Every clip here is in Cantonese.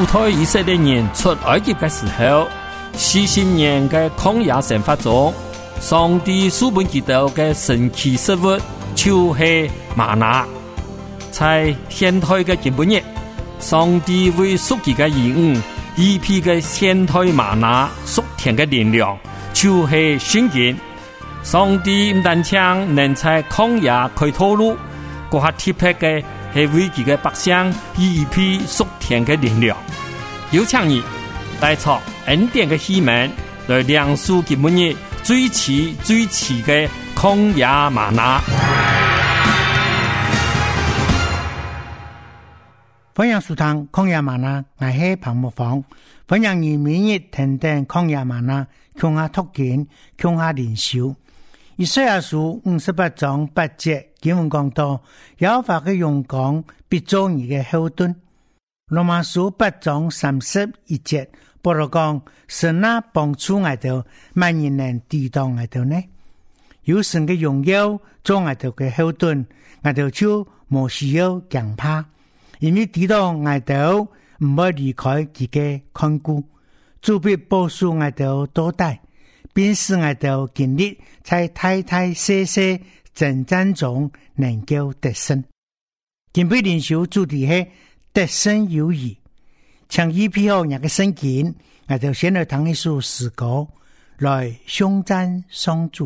主推以色列人出埃及的时候，40年的曠野生活中，上帝赐本基督的神奇食物就是玛拿。在现代的今日，上帝为属己的义务一批的现代玛拿属天的力量，就是圣经。上帝唔单止能在曠野開道路，嗰下特別嘅係為佢嘅百姓一批屬天嘅力量。有請你帶出恩典嘅希望，來亮出佢每日最遲嘅曠野嗎哪。 歡迎收聽曠野嗎哪，我係彭木芳。歡迎你每日聽聽曠野嗎哪，向下讀經，向下靈修。以賽亞書58章8節經文講到，耶和華嘅勇敢必做你嘅後盾。羅馬書8章31節保羅講，神那幫助我哋，萬人能抵擋我哋呢？有神嘅榮耀做我哋嘅後盾，我哋就冇需要驚怕，因為抵擋我哋唔會離開自己看顧，主必保守我哋多代。並使我哋經歷在大大小小征戰中能夠得勝。今日靈修主題係得勝有餘，請預備好你嘅聖經，我哋先來讀一首詩歌，來頌讚上主。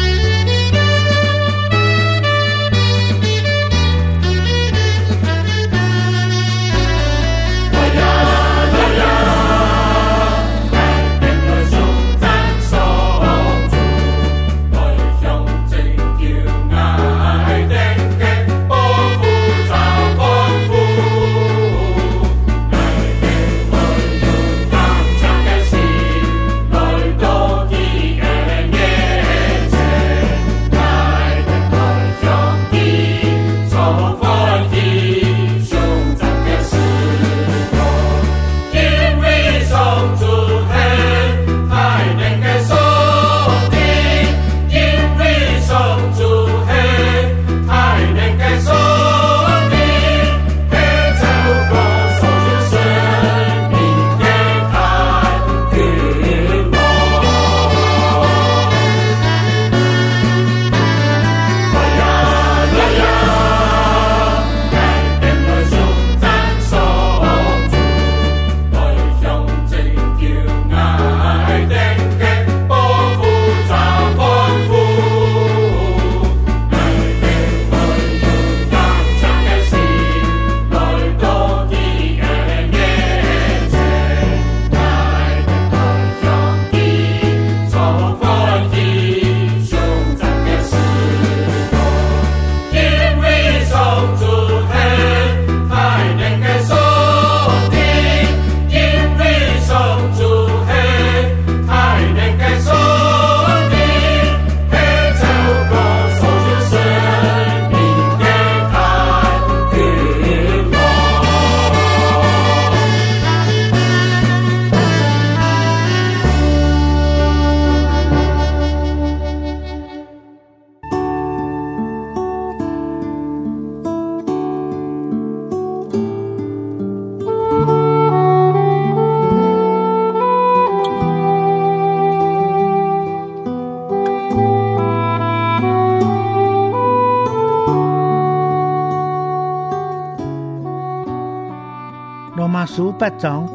羅馬書8章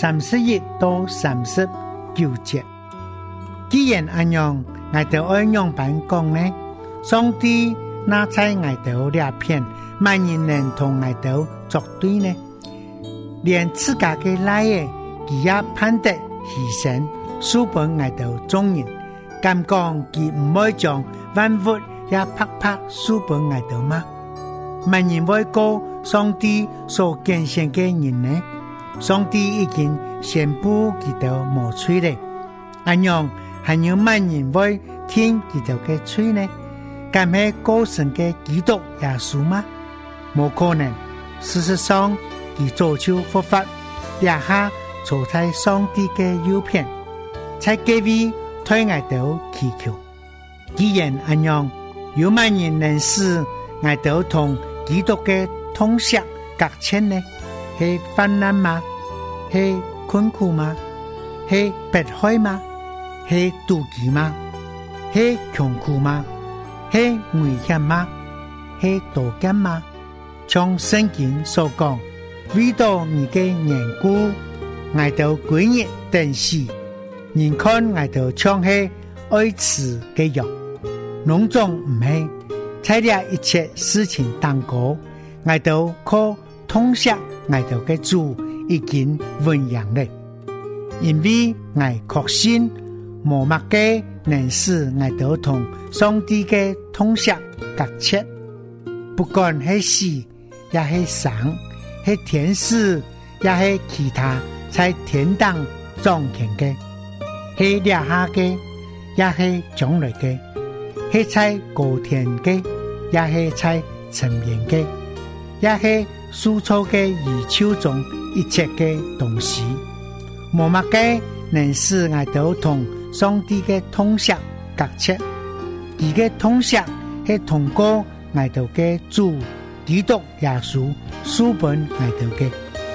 31到39節。既然這樣，我哋愛樣般講呢？上帝那在我哋兩片，萬人能同我哋作對呢？連自家嘅來嘅，佢也盼得犧牲，書本我哋眾人，敢講佢唔會將萬物也拍拍書本我哋嗎？萬人會告上帝所揀選嘅人呢？上帝已經宣布佢哋無罪咧，咁樣還有萬人會聽佢哋嘅罪呢？敢係高神嘅基督耶穌嗎？冇可能。事實上，佢早就復活，立下坐在上帝嘅右邊，在各位推我哋祈求。既然咁樣，有萬人能使我哋同基督嘅同享隔遷呢？係患難嗎？ 是困苦嗎？是迫害嗎？是妒忌嗎？是窮苦嗎？是危險嗎？是妒忌嗎？從聖經所講，為到你嘅緣故，我都歸日等死。人看我都像是愛吃嘅藥，農種唔係，在了一切事情當過，我都可通曉我都嘅主已經榮揚了，因為我確信無乜嘅能使我都同上帝嘅通曉隔切，不管係死也係生，係天使也係其他在天堂掌權嘅，係掠下嘅也係將來嘅，係在高天嘅也係在沉眠嘅，也係樹草嘅宇宙中一切嘅東西，無乜嘅能使我都同上帝嘅通曉隔切，佢嘅通曉係通過我都嘅主基督耶穌書本我都嘅。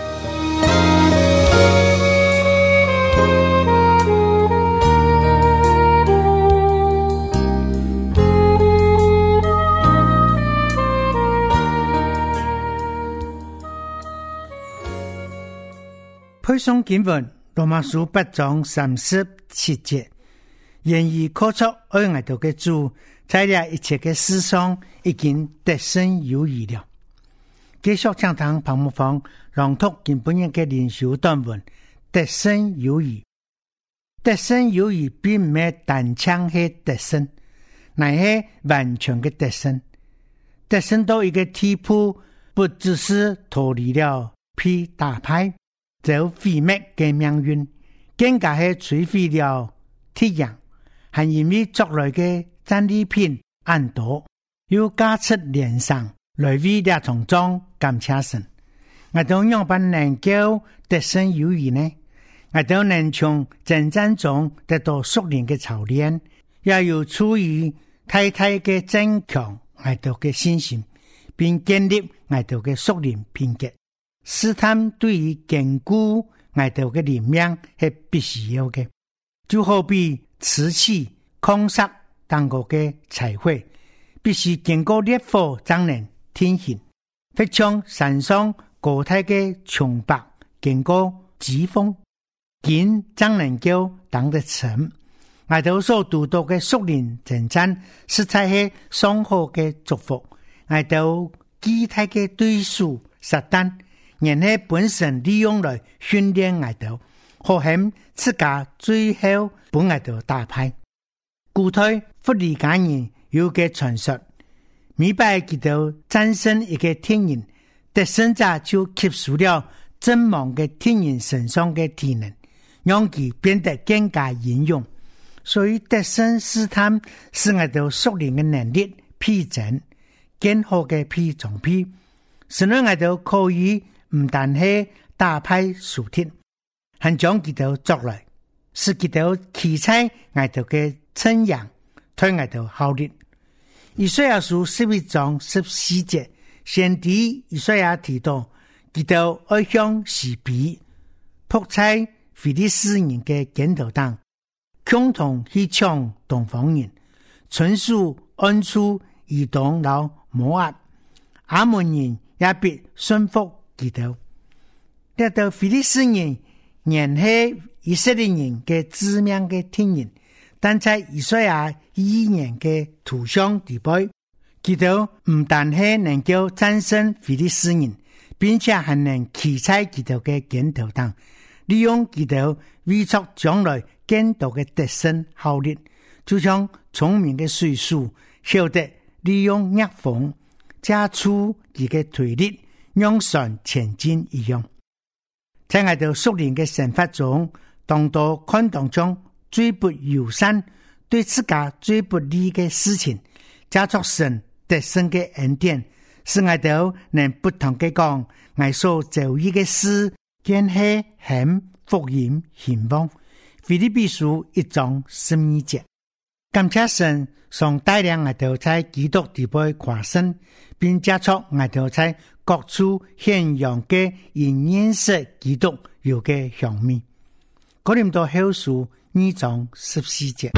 配送經文羅馬書8章37節，然而靠着愛我哋嘅主，在了一切嘅事上已經得勝有餘了。繼續講堂彭木芳朗讀今本日嘅靈修短文，得勝有餘。得勝有餘並唔係單槍嘅得勝，乃係完全嘅得勝。得勝到一個地步，不只是脫離了被打敗就毀滅嘅命運，更加係摧毀了敵人，係因為作來嘅戰利品很多，要加出連上來為了從中感謝神。我都樣辦能夠得勝有餘呢？我都能從征戰中得到屬靈嘅操練，也要處於太太嘅增強我哋嘅信心，並建立我哋嘅屬靈品格。試探對於堅固我哋嘅靈命係必須要嘅，就好比瓷器礦石當過嘅彩繪，必須經過烈火才能天現，或像山上高台嘅松柏經過疾風堅才能夠當得成。我哋所讀到嘅屬靈征戰實在係上好嘅祝福。我哋基體嘅對手撒旦人係本身利用來訓練我哋，可恨自家最後本我哋打敗。古代弗利加人有個傳說，每擺佢哋戰勝一個敵人，得勝者就吸收了陣亡嘅敵人身上嘅體能，讓佢變得更加英勇。所以得勝試探是我哋屬靈嘅能力披證，更好嘅披裝披，使我哋可以唔但係打敗屬敵，還將佢哋作來，使佢哋期待我哋嘅稱揚，對我哋效力。以賽亞書11章14節，先知以賽亞提到，佢哋愛向西比，撲在非利士人嘅肩頭上，共同去搶東方人，春屬安處移動到摩押，亞捫人也必順服佢哋。得到非利士人原係以色列人嘅致命嘅敵人，但在以賽亞預言嘅圖像地位，佢哋唔但係能夠戰勝非利士人，並且還能騎在佢哋嘅肩頭上，利用佢哋為出將來更多嘅得勝效力，就像聰明嘅水手曉得利用逆風加速佢嘅推力，讓船前進一樣。在我哋屬靈嘅生活中，當到看當中最不友善、對自家最不利嘅事情，加作神得勝嘅恩典，使我哋能不同嘅講，我所遭遇嘅事，見係很福音興旺。腓立比書1章12節，感謝神常帶領我哋在基督地位誇勝，並加速我哋在各處顯揚嘅因認識基督有嘅香味。哥林多後書2章14節。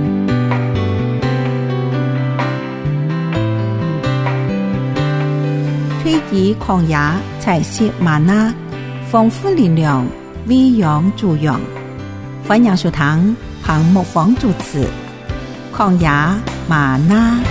推己曠野，採食嗎哪，豐富力量，餵養豬羊。歡迎收聽彭牧坊主持曠野嗎哪。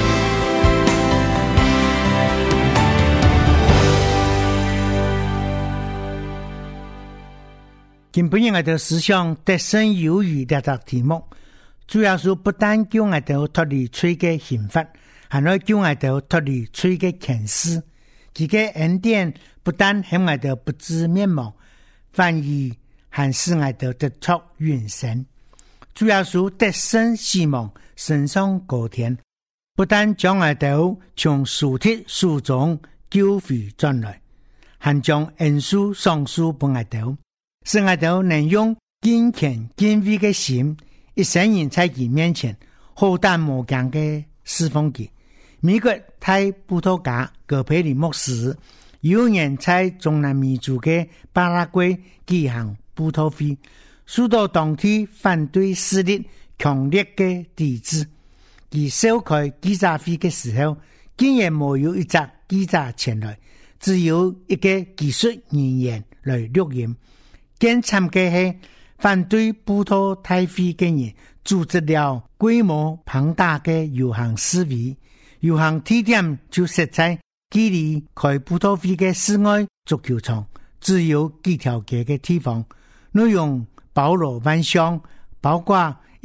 今本日我哋思想得勝有餘呢個題目，主要是不但叫我哋脫離罪嘅刑罰，還要叫我哋脫離罪嘅權勢。佢嘅恩典不但使我哋不致滅亡，反而還使我哋得着永生。主要是得勝死亡，升上高天，不但將我哋從屬體屬中救回轉來，還將恩賜賞賜俾我哋，使我哋能用敬虔敬畏嘅心，一生人在佢面前好膽無驚嘅侍奉佢。美國太葡萄牙葛培理牧師有人在中南美洲嘅巴拉圭舉行葡萄會，受到當地反對勢力強烈嘅抵制。佢召開記者會嘅時候，竟然沒有一隻記者前來，只有一個技術人員來錄音。更慘嘅係反對葡萄大會嘅人組織了規模龐大嘅遊行示威，遊行地點就設在距離開葡萄會嘅室外足球場只有幾條街嘅地方，內容包羅萬象，包括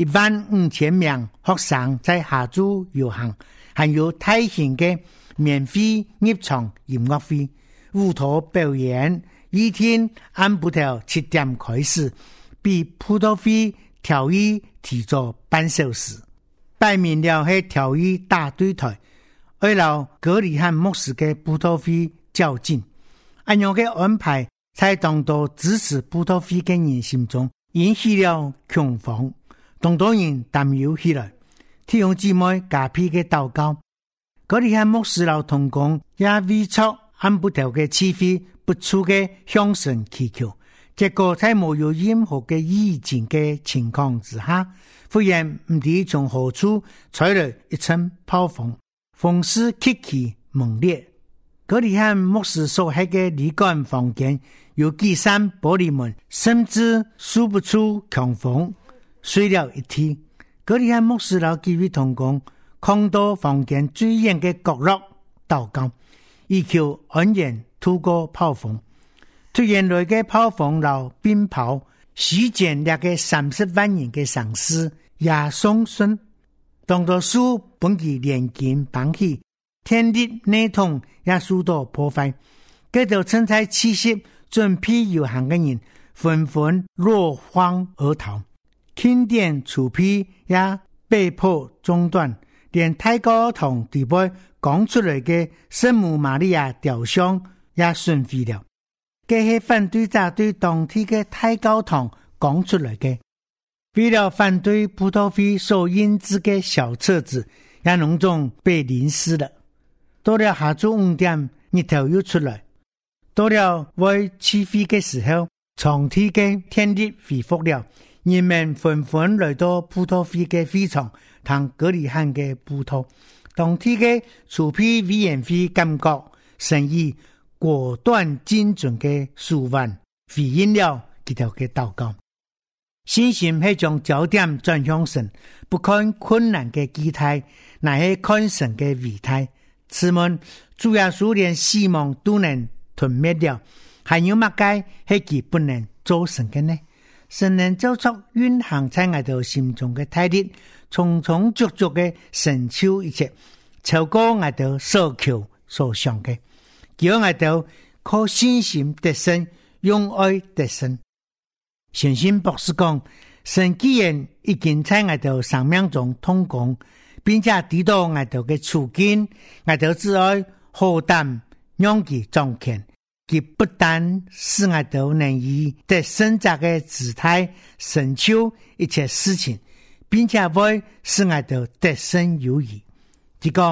15000名學生在下晝遊行，還有大型嘅免費入場音樂會、舞蹈表演。一天按不到7點開始，比葡萄會調議提早半小時，擺明了係調議大對台，為了葛理翰牧師嘅葡萄會較勁。按樣嘅安排，在當多支持葡萄會嘅人心中引起了恐慌，當多人擔憂起來。弟兄姊妹加倍嘅禱告，葛理翰牧師老同工也為出按不到嘅氣氛不出嘅向神祈求，結果在沒有任何嘅意見嘅情況之下，忽然唔知從何處吹來一陣炮風，風勢極其猛烈。葛理翰牧師所喺嘅旅館房間有幾扇玻璃門，甚至數不出強風，碎了一地。葛理翰牧師老幾位同工看到房間最遠嘅角落禱告，以求安然透過炮風。突然來嘅炮風老鞭炮，襲擊那個30萬人嘅喪屍也喪生，當到樹本其連根綁起，天地內統也受到破壞。這就趁在氣息準備遊行嘅人紛紛落荒而逃，慶典儲備也被迫中斷，連太高堂地位講出來嘅聖母瑪利亞雕像也損毀了。這是反對者對當地嘅太高堂講出來嘅，為了反對葡萄會所印製嘅小冊子也隆重被淋濕了。到了下晝5點，日頭又出來，到了為起飛嘅時候，場地嘅天地恢復了，人們紛紛來到葡萄會嘅會場談葛理翰嘅葡萄。當地嘅儲備委員會感覺生意果斷精準嘅書完回應了佢條嘅禱告，信心係將焦點轉向神，不看困難嘅機態，乃係看神嘅偉大。此門主耶穌連死亡都能吞滅了，還有乜解係佢不能做成嘅呢？神能做出蘊含在我哋心中嘅大力，充充足足嘅成就一切，超過我哋所求所想嘅。叫我哋靠信心得勝，用愛得勝。信心博士講，神既然已經在我哋生命中通工，並且知道我哋嘅處境，我哋只愛好膽讓其彰顯。佢不但使我哋能以得勝者嘅姿態成就一切事情，並且會使我哋得勝有餘。佢講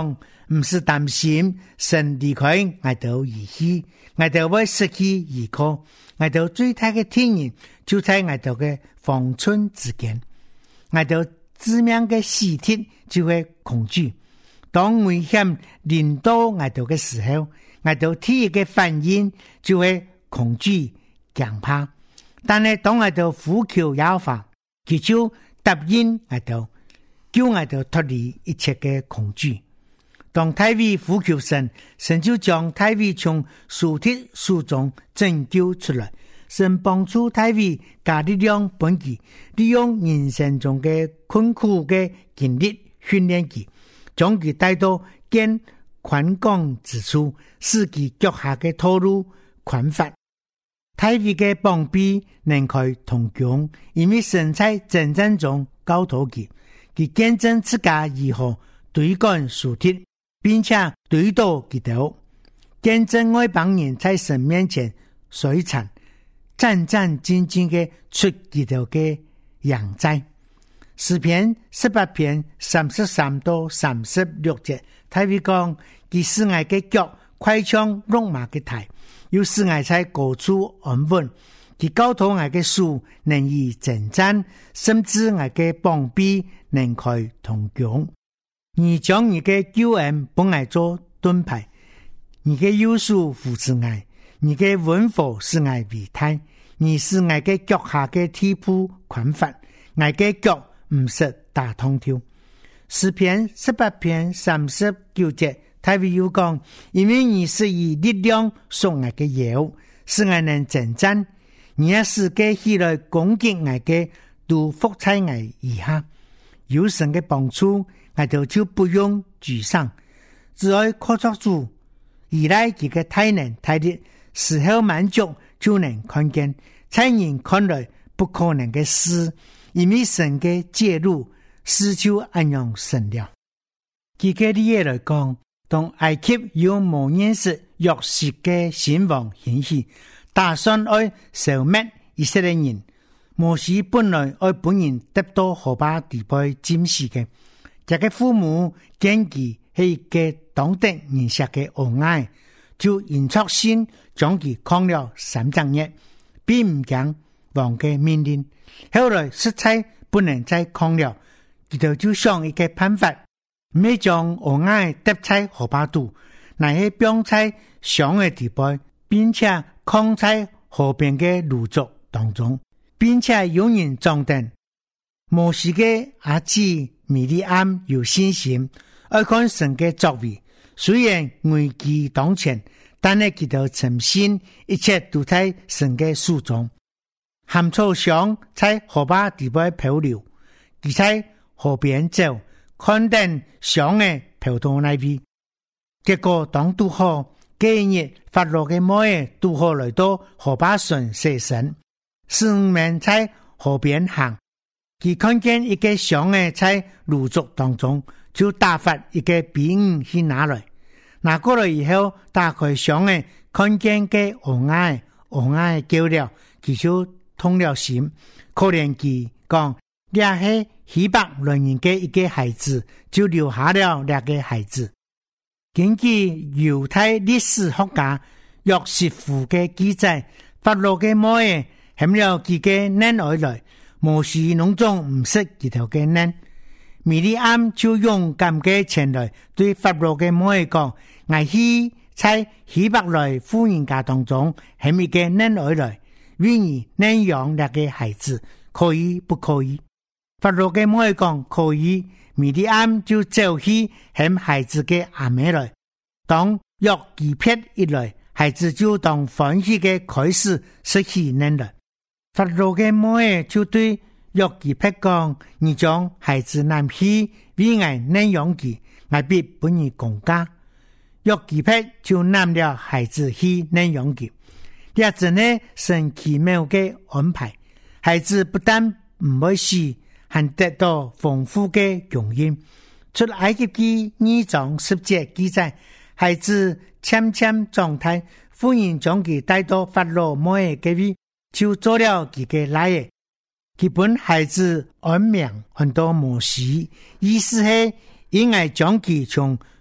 唔是擔心神離開我哋而去，我哋會失去依靠，我哋最大嘅天然就在我哋嘅方寸之間，我哋致命嘅死鐵就會恐懼。當危險臨到我哋嘅時候，我哋第一嘅反應就會恐懼驚怕。但係當我哋呼求耶和華，佢就答應我哋，叫我哋脫離一切嘅恐懼。當大衛呼求神，神就將大衛從死鐵手中拯救出來。神幫助大衛加力量本佢，利用人生中嘅困苦嘅經歷訓練佢，將佢帶到見寬廣之處，使佢腳下嘅道路寬闊。大衛嘅膀臂能開銅弓，因為神在征戰中教導佢，佢見證自家如何對幹死鐵，並且對倒佢哋，見證外邦人在神面前衰殘，戰戰兢兢嘅出佢哋嘅樣態。詩篇18篇33到36節，大衛講：佢使我嘅腳快像駱馬嘅蹄，又使我在高處安穩。佢教導我嘅手能以征戰，甚至我嘅膀臂能開銅弓。你將你嘅救恩本來做盾牌，你嘅右手扶持我，你嘅穩火使我為泰，你使我嘅腳下嘅地鋪寬闊，我嘅腳唔實打通跳。詩篇18篇39節，大衛又講：因為你是以力量束我嘅腰，使我能征戰，你也是嘅起來攻擊我嘅，都伏在我以下。有神嘅幫助，我哋就不用沮喪，只要靠着主，依賴佢嘅大能大力，時候滿足就能看見，在人看來不可能嘅事，因為神嘅介入，事就按樣成了。舉個例來講，當埃及有無認識約瑟嘅新王興起，打算愛消滅以色列人，摩西本來愛本人得到河巴地被占士嘅，這個父母見佢係一個當得人殺嘅惡愛，就嚴肅先將佢抗了3整日，並唔講王嘅命令。後來實在不能再抗了，佢就想一個辦法，唔係將惡愛得在河巴度，乃係綁在上嘅地背，並且扛在河邊嘅路族當中，並且有人裝訂。摩西嘅兒子米利暗有信心，愛看神嘅作為，雖然危機當前，但係佢就誠信，一切都在神嘅手中。含草上在河巴地背漂流，佢在河邊走，看見上嘅漂到那邊，結果當渡河，今日法老嘅魔嘢渡河來到河巴順射神，四面在河邊行，佢看見一個上嘅在路族當中，就打發一個兵去拿來，拿過來以後，打開上嘅看見嘅惡愛叫了，佢就痛了心，可憐佢講，這是希伯來人嘅一個孩子，就留下了那個孩子。根據猶太歷史學家約瑟夫嘅記載，法老嘅魔嘢含了佢嘅嫩兒來，摩西農中唔識佢頭嘅嫩，米利暗就勇敢嘅前來對法老嘅魔嘢講，我去在希伯來婦人家當中含一個嫩兒來，為你嫩養那個孩子，可以不可以？法老嘅魔嘢講可以。米利暗就走去向孩子嘅阿妹來，當約基撇一來，孩子就當歡喜嘅開始失去嫩了。法老嘅魔嘢就對約基撇講：你將孩子拿去為我嫩養佢，我必本你公家。約基撇就拿了孩子去嫩養佢，這真係神奇妙嘅安排。孩子不但唔會死，還得到豐富嘅供應。出埃及記2章10節記載，孩子纖纖狀態，婦人將佢帶到法老魔嘅嗰邊，就做了佢嘅奶爺。佢本孩子安名很多摩西，意思係因為將佢從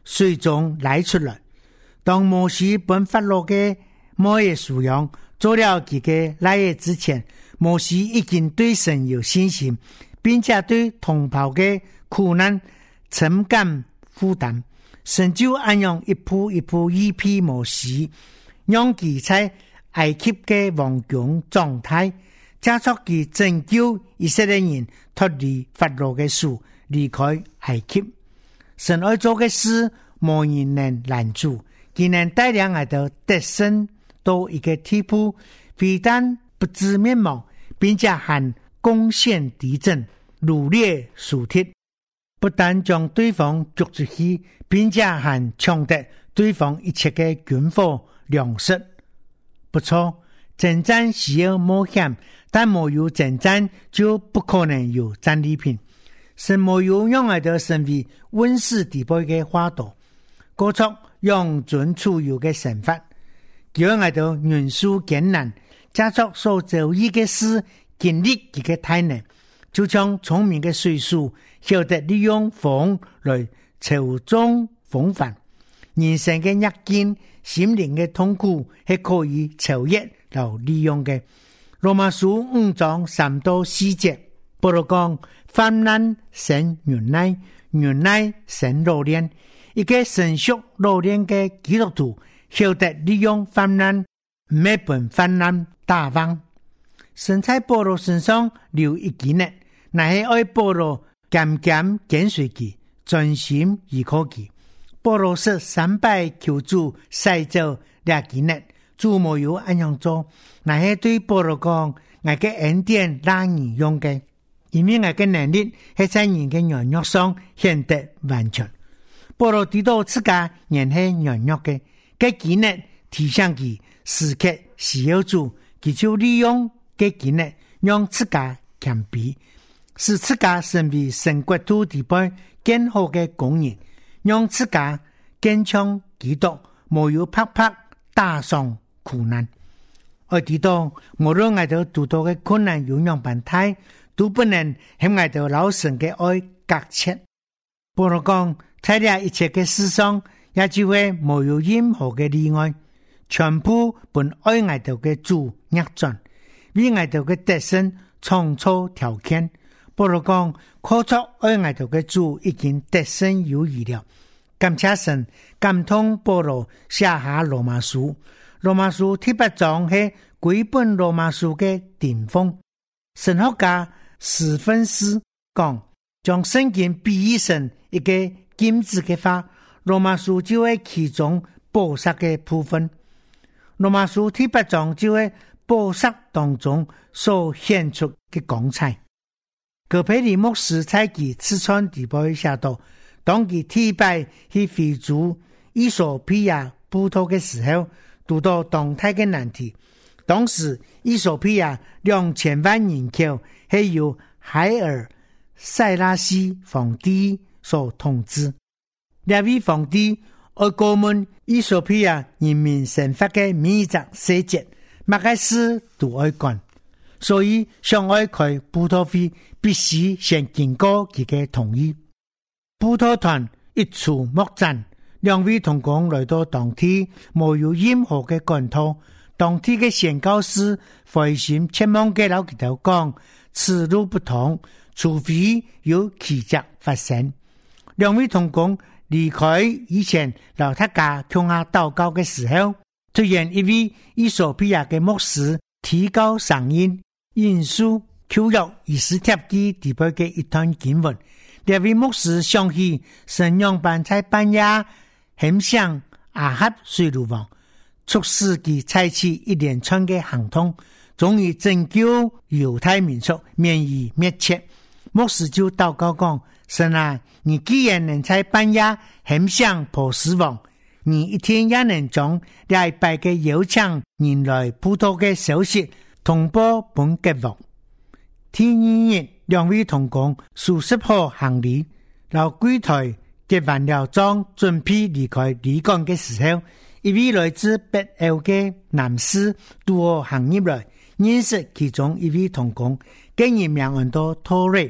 水中来出来。当摩西本法老嘅摩耶属羊做了佢嘅来嘢之前，摩西已經對神有信心，並且對同胞嘅苦難深感負擔。神就按樣一步一步醫治摩西，讓佢在埃及嘅王宮狀態，加速佢拯救以色列人脫離法老嘅手，離開埃及。神愛做嘅事，無人能攔住，佢能帶領我哋得勝到一個地步，非但不知滅亡，並且還攻陷敵陣，擄掠贖鐵，不但將對方捉出去，並且還搶奪對方一切嘅軍火糧食。不錯，征戰需要冒險，但沒有征戰就不可能有戰利品。神沒有讓我哋成為溫室地步嘅花朵，過出養尊處優嘅神法，叫我哋忍受艱難，加速所做一嘅事，經歷佢嘅大能，就像聰明嘅水手曉得利用風來操縱風帆。人生嘅逆境、心靈嘅痛苦係可以超越和利用嘅。羅馬書5章3到4節，保羅講：患難生忍耐，忍耐生老練。一個成熟老練嘅基督徒曉得利用患難，唔係被患難打敗。神在保羅身上留一記呢，乃係愛保羅漸漸跟隨佢，專心依靠佢。保羅是300求主使做兩記呢，主沒有按樣做，乃係對保羅講：我嘅恩典讓人用嘅，因為我嘅能力係在人嘅軟弱上顯得完全。保羅知道自家人係軟弱嘅，嘅記呢提醒佢時刻需要主，佢就利用嘅記呢讓自家謙卑，使自家成為神國度地位更好嘅工人，讓自家堅強基督，沒有拍拍打上苦難。我知道無論我哋遇到嘅困難有樣般大，都不能向我哋老神嘅愛隔切。保羅講，在呢一切嘅事上，也就會沒有任何嘅例外，全部本愛我哋嘅主逆轉，為我哋嘅得勝創造條件。保羅講，靠着愛我哋嘅主已經得勝有餘了。感謝神感動保羅寫下羅馬書，羅馬書第8章係幾本羅馬書嘅巔峰。神學家史芬斯講，將聖經比喻成一個金子嘅花，羅馬書就係其中寶石嘅部分。羅馬書第8章就係寶石當中所顯出嘅光彩。葛培理牧師在其刺穿地步寫道，當佢提拜去非洲伊索比亞葡萄嘅時候，遇到當代嘅難題。當時伊索比亞2000萬人口係由海爾塞拉西皇帝所統治。這位皇帝愛過問伊索比亞人民生活嘅每一個細節，乜嘅事都愛管，所以想愛開葡萄園必須先經過佢嘅同意。葡萄團一觸莫展，2位同工來到當地，沒有任何嘅管道。當地嘅宣教師灰心切望嘅老佢頭講，此路不通，除非有奇蹟發生。2位同工離開以前老太家向下禱告嘅時候，突然一位伊索比亞嘅牧師提高聲音引述舊約以斯帖記第8嘅一段經文。這位牧師想起神讓班在半夜很像亞哈水魯王，促使佢採取一連串嘅行動，終於拯救猶太民族免於滅絕。牧師就禱告講：神啊，你既然能在半夜很像波斯王，你一天也能將禮拜嘅邀請人來葡萄嘅消息通報本國王。天日2位同工收拾好行李，然後櫃台結完了賬，準備離開旅館嘅時候，一位來自北歐嘅男士拄好行入來，認識其中一位同工，竟然名叫托瑞。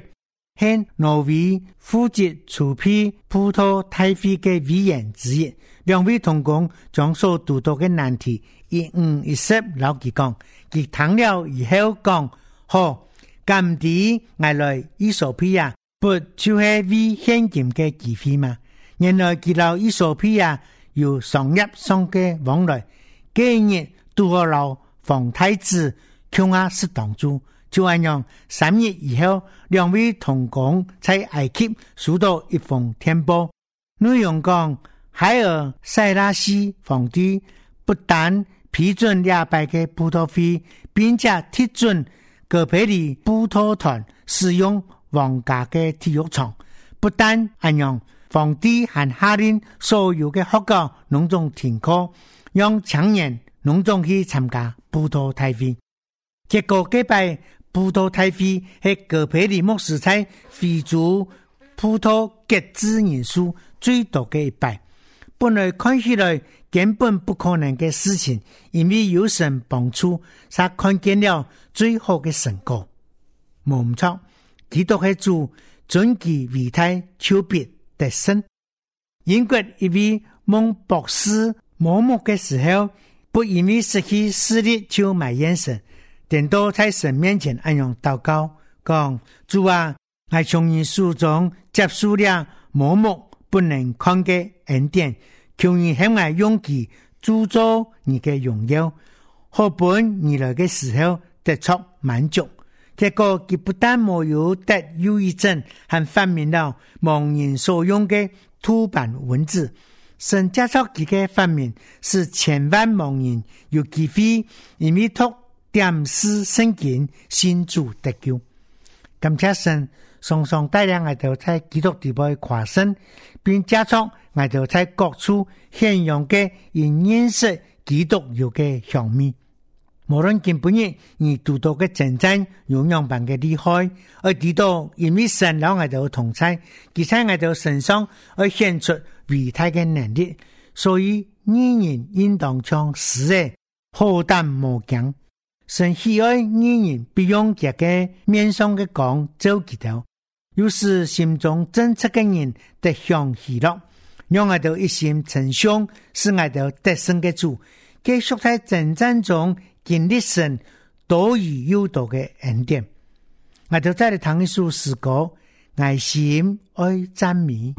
是挪威负责筹备普渡大会的委員之一。兩位同工將所遇到的難題一五一十老佢講，佢談了以後講，好，今天我來以索比亞不就是為現今的機會嗎？原來佢到以索比亞有商業上的往來，今日拄好老皇太子窮亞是當主，就按樣3日以後，兩位同工在埃及收到一封電報，內容講海爾塞拉西皇帝不但批准亞拜的普渡會，並且批准戈培里普渡團使用皇家的體育場。不但按樣，皇帝還下令所有的學校農眾停課，讓青年農眾去參加普渡大會。結果這擺普渡大會是戈培里牧師在非洲普渡結志人數最多的一擺。本來看起來根本不可能的事情，因為有神幫助，才看見了最好的成果。冇錯，基督係主，尊其為大，求別得勝。英國一位蒙博士盲目的時候，不因為失去視力就埋怨神，等到在神面前按樣禱告，講主啊，我從你手中接受了盲目不能看的恩典，求你向我用其鑄造你的榮耀，好本你來的時候得出滿足。結果佢不但沒有得憂鬱症，還發明了盲人所用的凸版文字。神加速佢嘅發明，使千萬盲人有機會因為讀點詩聖經信主得救。感謝神常常帶領我哋在基督地位跨生，並加速我哋在各處顯揚嘅因認識基督有嘅香味。無論今半日你讀到嘅真正有樣般嘅厲害，而知道因為神讓我哋同在，佢在我哋身上而顯出偉大嘅能力，所以義人應當像獅子，好膽無驚。神喜愛義人，必用這個面上嘅光照佢哋，又使心中真切嘅人得享喜樂，讓我哋一心稱頌，使我哋得勝嘅主，繼續在征戰中經歷神多而又多嘅恩典。我哋再嚟聽一首詩歌，愛心愛讚美。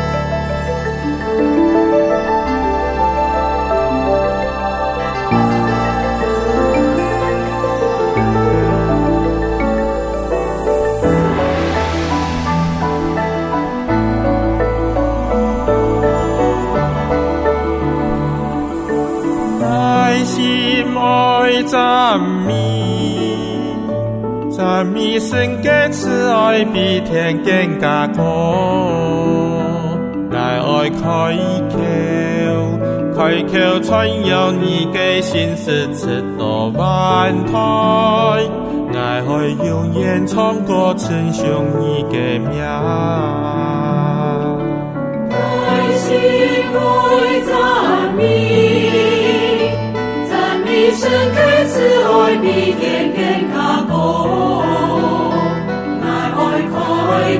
讚美神嘅慈愛比天更加高，愛愛開口傳揚你嘅心事直到萬代，愛愛永遠唱歌稱頌你嘅名，愛心愛讚美神嘅慈愛比天更加高，愛愛開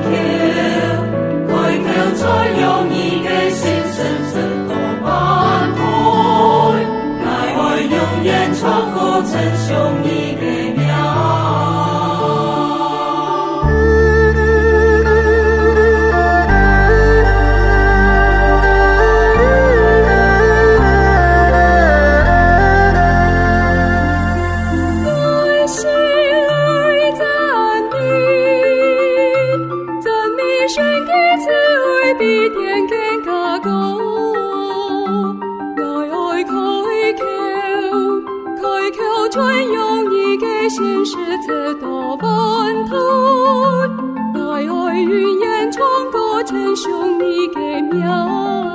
口傳揚你嘅心事直到萬代，愛愛永遠唱歌稱頌你嘅名。心事直到萬代，愛愛永遠唱歌稱頌你嘅名。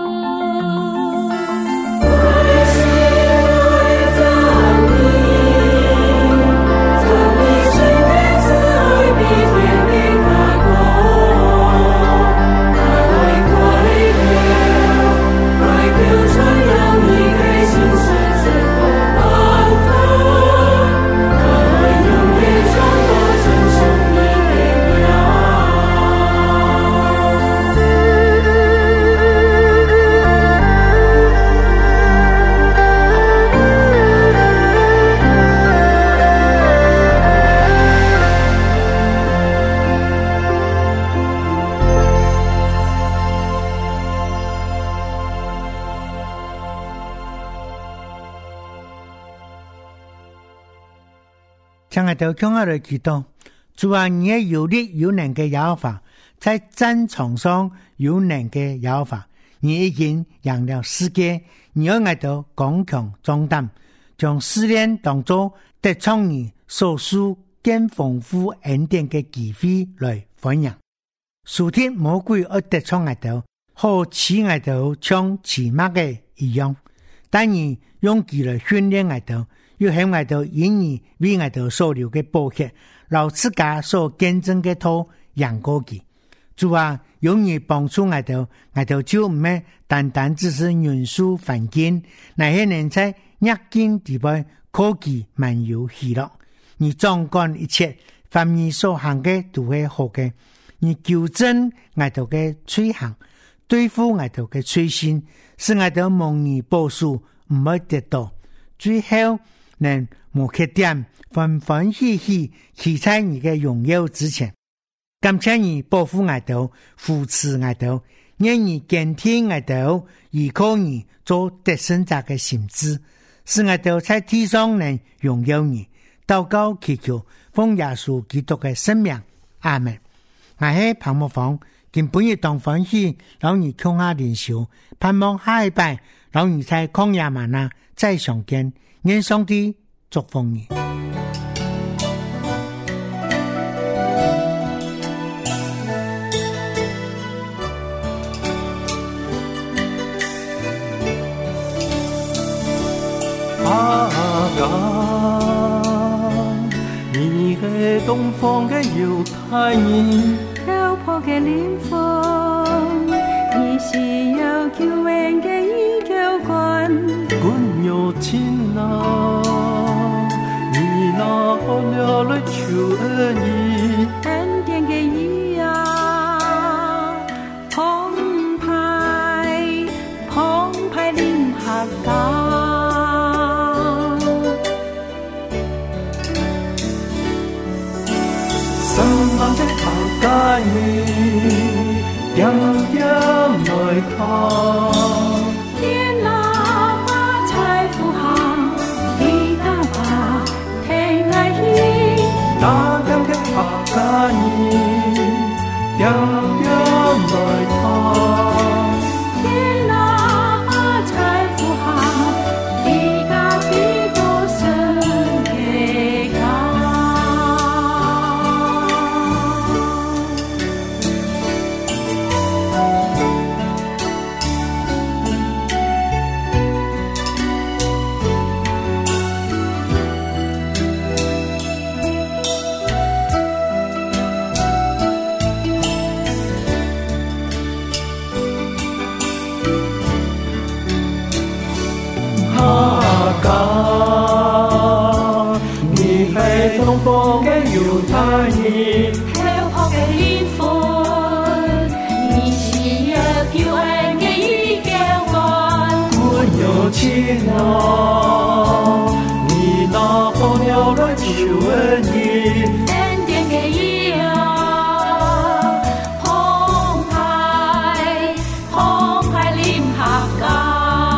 將我哋向我哋祈禱，主啊，你係有力有能嘅耶和華，在戰場上有能嘅耶和華，你已經贏了世界，你要我哋剛強壯膽，將試煉當作得創你所屬更豐富恩典嘅機會來分享。屬天魔鬼而得創我哋，好似我哋像騎馬嘅一樣，但你用佢來訓練我哋，要向我哋因你為我哋所流嘅寶血，讓自家所見證嘅道贏過佢。主啊，用你幫助我哋就唔係單單只是人數環境，那些人在逆境地位科技漫遊喜樂，你掌管一切，凡你所行嘅都係好嘅。你糾正我哋嘅罪行，對付我哋嘅罪行，使我哋蒙你保守，唔會跌倒，最後能無缺點，歡歡喜喜企在你嘅榮耀之前。感謝你保護我哋，扶持我哋，願你堅定我哋，依靠你做得勝者嘅心志，使我哋在地上能榮耀你。禱告祈求，奉耶穌基督嘅聖名，阿門。我係彭木芳，今本日當歡喜，讓你共下靈修，盼望下一拜，讓你在曠野嗎哪再相見。願上帝祝福你。 你係東方嘅猶太人， 漂泊嘅靈魂，你是有救恩嘅依舊關， 管有情郎，你那好了來求恩義， 恩典嘅義啊，澎湃臨客家。 家你點點來看， 天哪把財富行，地大把天愛意， 那點嘅客家你點點來看， 天哪把財富行，地大比多神嘅家。 東方嘅猶太人， 漂泊嘅靈魂，你是有救恩嘅依舊關， 管有情郎，你那好了來求恩義， 恩典嘅義啊，澎湃臨客家。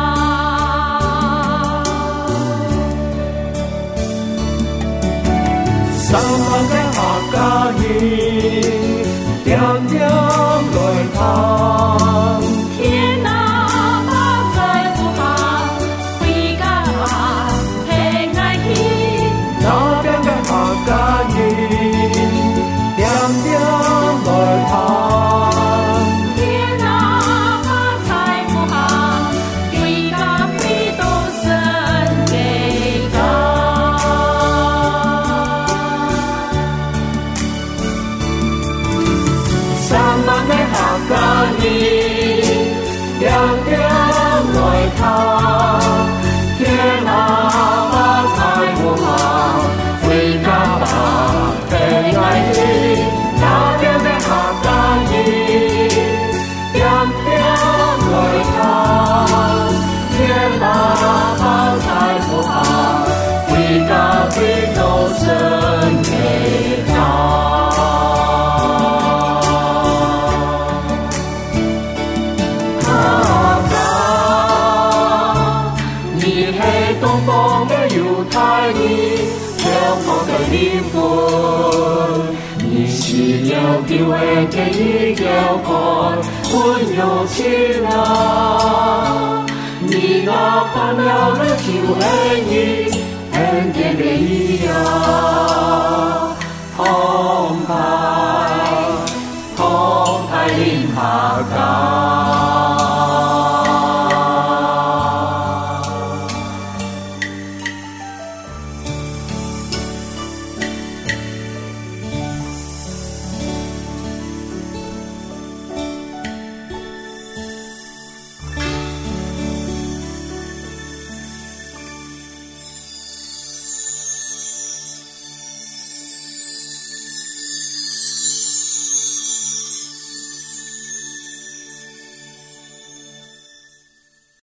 三萬嘅客家人，點點來看， 天哪把財富行，回家平安喜， 那邊嘅客家人，點點來看， 天哪把財富行，回家比多神嘅家。 为这一条河温柔起来，你那怕了了就爱你，恩典的一样，澎湃澎湃临海港。